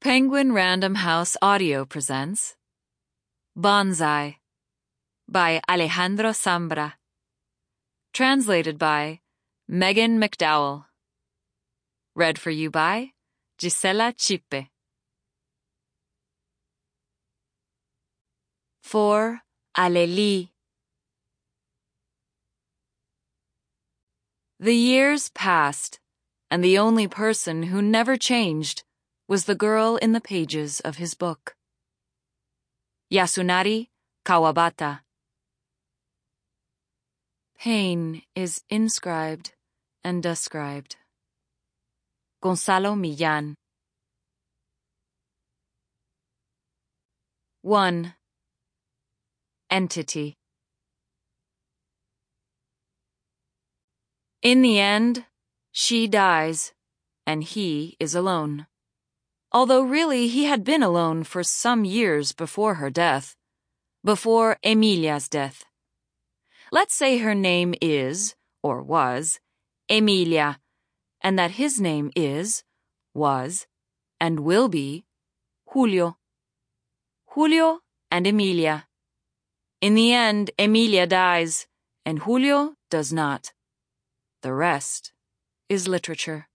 Penguin Random House Audio presents Bonsai by Alejandro Zambra. Translated by Megan McDowell. Read for you by Gisela Chippe. For Aleli. The years passed, and the only person who never changed was the girl in the pages of his book. Yasunari Kawabata. Pain is inscribed and described. Gonzalo Millán. 1. Entity. In the end, she dies, and he is alone. Although really he had been alone for some years before her death. Before Emilia's death. Let's say her name is, or was, Emilia, and that his name is, was, and will be, Julio. Julio and Emilia. In the end, Emilia dies, and Julio does not. The rest is literature.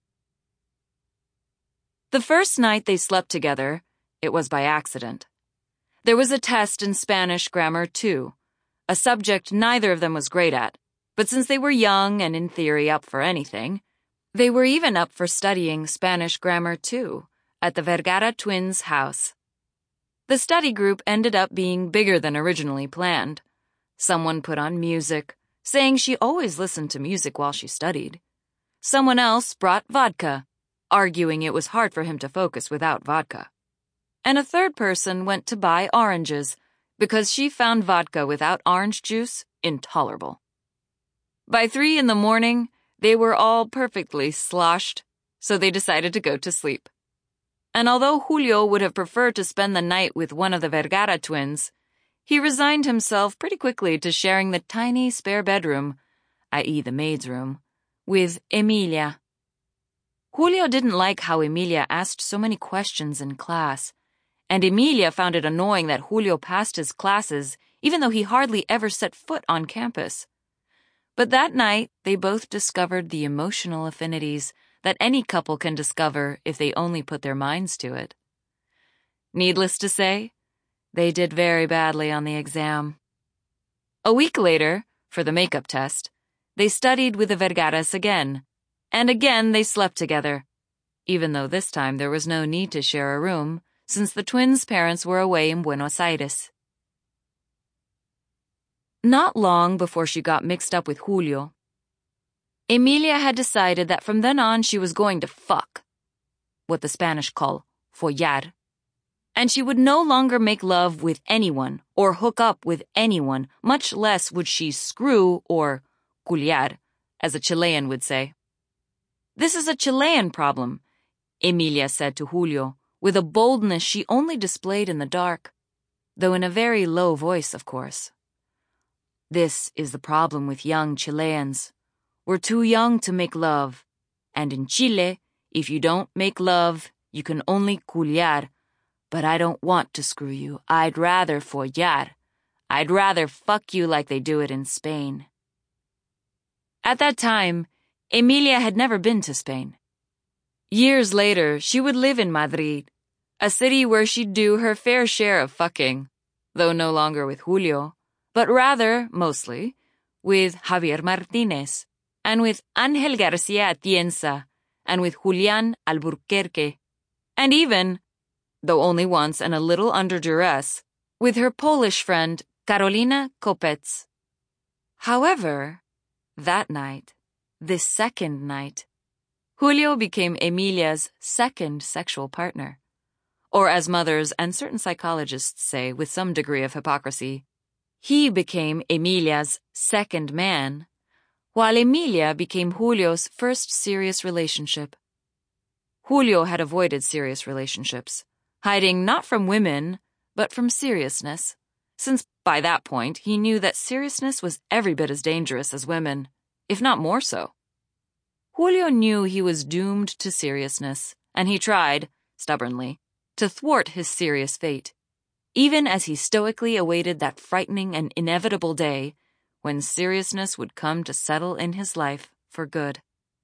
The first night they slept together, it was by accident. There was a test in Spanish grammar too, a subject neither of them was great at, but since they were young and in theory up for anything, they were even up for studying Spanish grammar too, at the Vergara twins' house. The study group ended up being bigger than originally planned. Someone put on music, saying she always listened to music while she studied. Someone else brought vodka, arguing it was hard for him to focus without vodka. And a third person went to buy oranges because she found vodka without orange juice intolerable. By 3 a.m, they were all perfectly sloshed, so they decided to go to sleep. And although Julio would have preferred to spend the night with one of the Vergara twins, he resigned himself pretty quickly to sharing the tiny spare bedroom, i.e. the maid's room, with Emilia. Julio didn't like how Emilia asked so many questions in class, and Emilia found it annoying that Julio passed his classes even though he hardly ever set foot on campus. But that night, they both discovered the emotional affinities that any couple can discover if they only put their minds to it. Needless to say, they did very badly on the exam. A week later, for the makeup test, they studied with the Vergaras again, and again they slept together, even though this time there was no need to share a room, since the twins' parents were away in Buenos Aires. Not long before she got mixed up with Julio, Emilia had decided that from then on she was going to fuck, what the Spanish call follar, and she would no longer make love with anyone or hook up with anyone, much less would she screw or culiar, as a Chilean would say. This is a Chilean problem, Emilia said to Julio, with a boldness she only displayed in the dark, though in a very low voice, of course. This is the problem with young Chileans. We're too young to make love, and in Chile, if you don't make love, you can only culiar. But I don't want to screw you. I'd rather follar. I'd rather fuck you like they do it in Spain. At that time, Emilia had never been to Spain. Years later, she would live in Madrid, a city where she'd do her fair share of fucking, though no longer with Julio, but rather, mostly, with Javier Martínez, and with Ángel García Atienza, and with Julián Alburquerque, and even, though only once and a little under duress, with her Polish friend Karolina Kopec. However, that night, this second night, Julio became Emilia's second sexual partner. Or as mothers and certain psychologists say with some degree of hypocrisy, he became Emilia's second man, while Emilia became Julio's first serious relationship. Julio had avoided serious relationships, hiding not from women, but from seriousness, since by that point he knew that seriousness was every bit as dangerous as women, if not more so. Julio knew he was doomed to seriousness, and he tried, stubbornly, to thwart his serious fate, even as he stoically awaited that frightening and inevitable day when seriousness would come to settle in his life for good.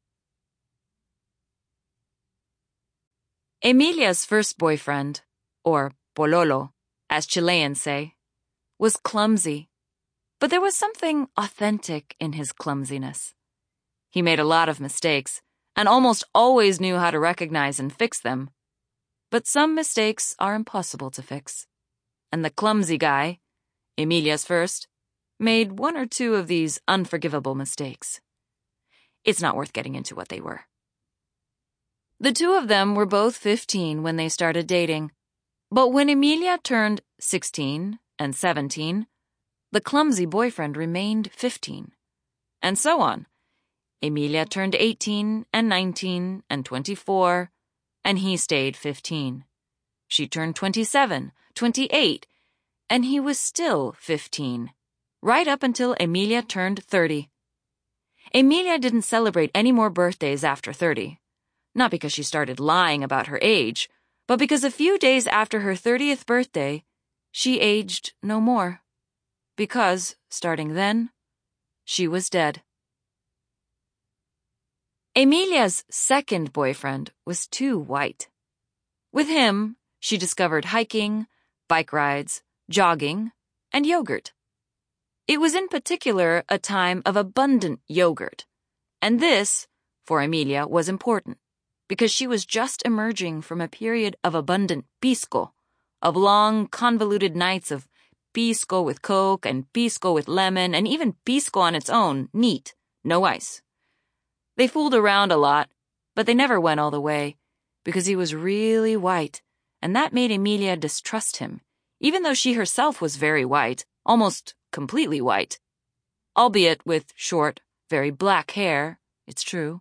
Emilia's first boyfriend, or pololo, as Chileans say, was clumsy, but there was something authentic in his clumsiness. He made a lot of mistakes, and almost always knew how to recognize and fix them. But some mistakes are impossible to fix, and the clumsy guy, Emilia's first, made one or two of these unforgivable mistakes. It's not worth getting into what they were. The two of them were both 15 when they started dating, but when Emilia turned 16 and 17, the clumsy boyfriend remained 15, and so on. Emilia turned 18 and 19 and 24, and he stayed 15. She turned 27, 28, and he was still 15, right up until Emilia turned 30. Emilia didn't celebrate any more birthdays after 30, not because she started lying about her age, but because a few days after her 30th birthday, she aged no more. Because, starting then, she was dead. Emilia's second boyfriend was too white. With him, she discovered hiking, bike rides, jogging, and yogurt. It was in particular a time of abundant yogurt, and this, for Emilia, was important, because she was just emerging from a period of abundant pisco, of long, convoluted nights of pisco with Coke and pisco with lemon and even pisco on its own, neat, no ice. They fooled around a lot, but they never went all the way, because he was really white, and that made Emilia distrust him, even though she herself was very white, almost completely white, albeit with short, very black hair, it's true.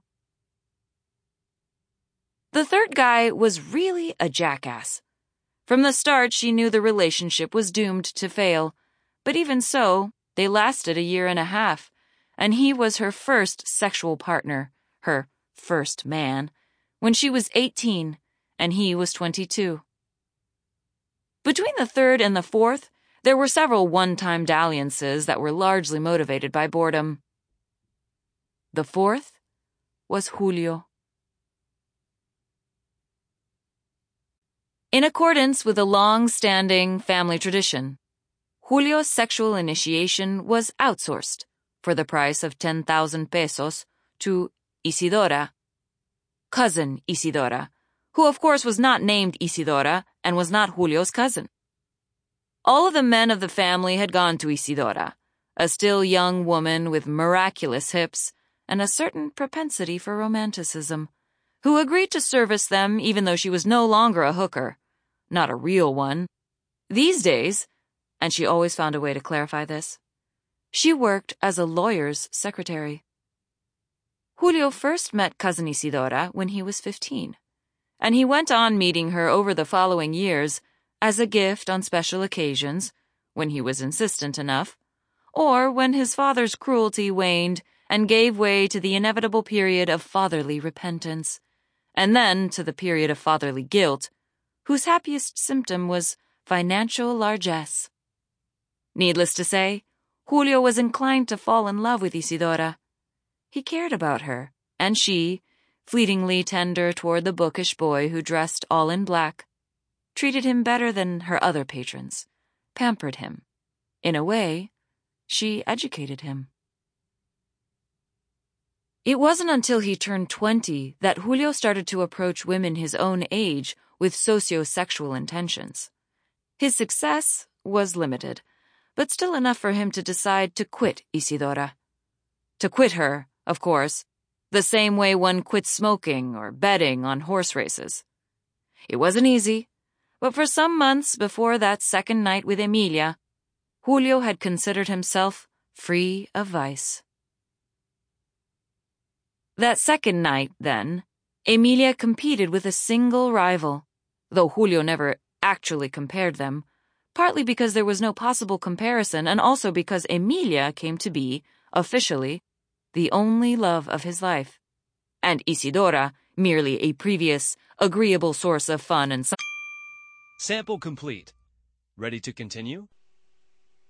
The third guy was really a jackass. From the start, she knew the relationship was doomed to fail, but even so, they lasted a year and a half, and he was her first sexual partner, her first man, when she was 18 and he was 22. Between the third and the fourth, there were several one-time dalliances that were largely motivated by boredom. The fourth was Julio. In accordance with a long-standing family tradition, Julio's sexual initiation was outsourced for the price of 10,000 pesos to Isidora, cousin Isidora, who of course was not named Isidora and was not Julio's cousin. All of the men of the family had gone to Isidora, a still young woman with miraculous hips and a certain propensity for romanticism, who agreed to service them even though she was no longer a hooker, not a real one. These days, and she always found a way to clarify this, she worked as a lawyer's secretary. Julio first met cousin Isidora when he was 15, and he went on meeting her over the following years as a gift on special occasions, when he was insistent enough, or when his father's cruelty waned and gave way to the inevitable period of fatherly repentance, and then to the period of fatherly guilt, whose happiest symptom was financial largesse. Needless to say, Julio was inclined to fall in love with Isidora. He cared about her, and she, fleetingly tender toward the bookish boy who dressed all in black, treated him better than her other patrons, pampered him. In a way, she educated him. It wasn't until he turned 20 that Julio started to approach women his own age with socio-sexual intentions. His success was limited, but still enough for him to decide to quit Isidora. To quit her, of course, the same way one quits smoking or betting on horse races. It wasn't easy, but for some months before that second night with Emilia, Julio had considered himself free of vice. That second night, then, Emilia competed with a single rival, though Julio never actually compared them, partly because there was no possible comparison and also because Emilia came to be, officially, the only love of his life, and Isidora merely a previous, agreeable source of fun and Sample complete. Ready to continue?